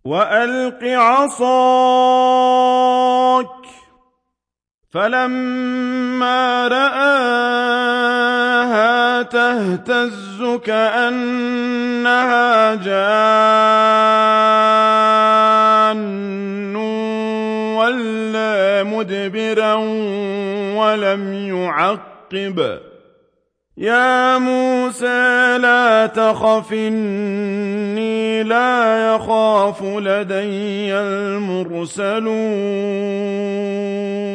وَأَلْقِ عَصَاكَ ۖ فَلَمَّا رَآهَا تَهْتَزُّ كَأَنَّهَا جَانٌّ وَلَّىٰ مُدْبِرًا وَلَمْ يُعَقِّبْ ۚ يَا مُوسَىٰ لَا تَخَفْ إِنِّي لَا يَخَافُ لَدَيَّ الْمُرْسَلُونَ